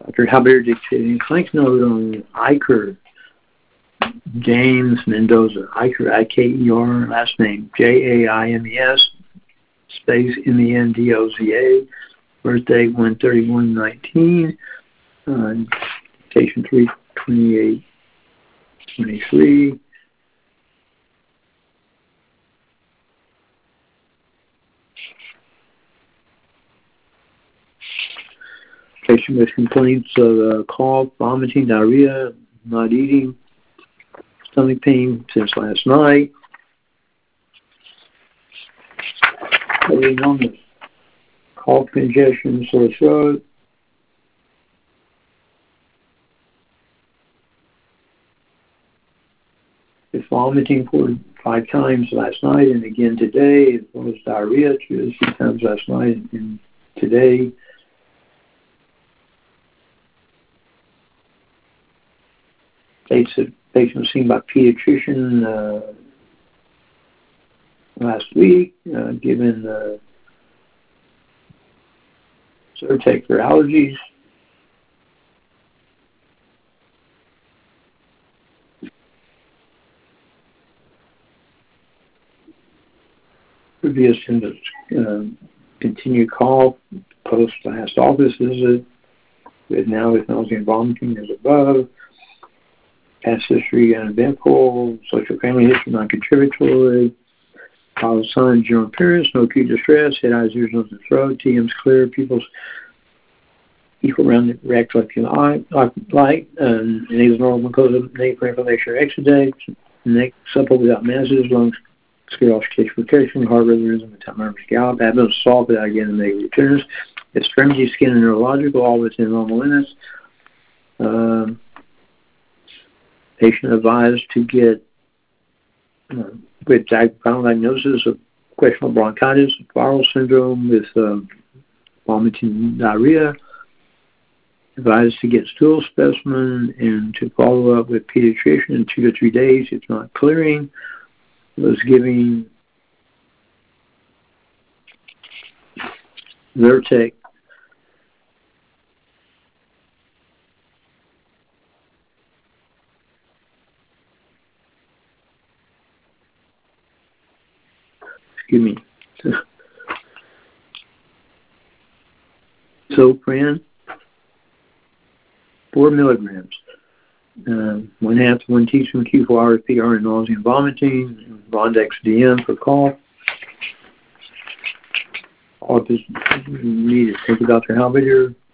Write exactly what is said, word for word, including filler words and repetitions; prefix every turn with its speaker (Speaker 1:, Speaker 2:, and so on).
Speaker 1: Doctor Halbert dictating clinic note on Iker James Mendoza. Iker, I K E R, last name J A I M E S, space M E N D O Z A, birthday one thirty-one nineteen, uh, dictation three twenty-eight twenty-three. Patient with complaints of uh, cough, vomiting, diarrhea, not eating, stomach pain since last night. Waiting on the cough, congestion, sore throat. It's vomiting four, five times last night and again today, as well as diarrhea two or three times last night and today. Patient was seen by pediatrician uh, last week, uh, given uh, Zyrtec for allergies. Previous uh, continued cough post last office visit, with now with nausea and vomiting as above. Past history uneventful, social family history non-contributory, vital signs, general appearance, no acute distress, head, eyes, ears, nose, and throat, T M's clear, pupils equal round react like light, um, nasal normal mucosa, negative for inflammation or exudate, neck supple without masses, lungs scale calcification, heart rhythm, without murmurs, gallop, abdomen soft without again the negative returns, extremity, skin, and neurological, all within normal limits. Um, Patient advised to get uh, with final diagnosis of questionable bronchitis, viral syndrome with uh, vomiting, diarrhea. Advised to get stool specimen and to follow up with pediatrician in two to three days if not clearing. Was giving Zyrtec excuse me, Zofran, four milligrams, uh, one half to one teaspoon Q four hours P R and nausea and vomiting, Vondex D M for cough. All of this needed. Thank you, Doctor Halbert.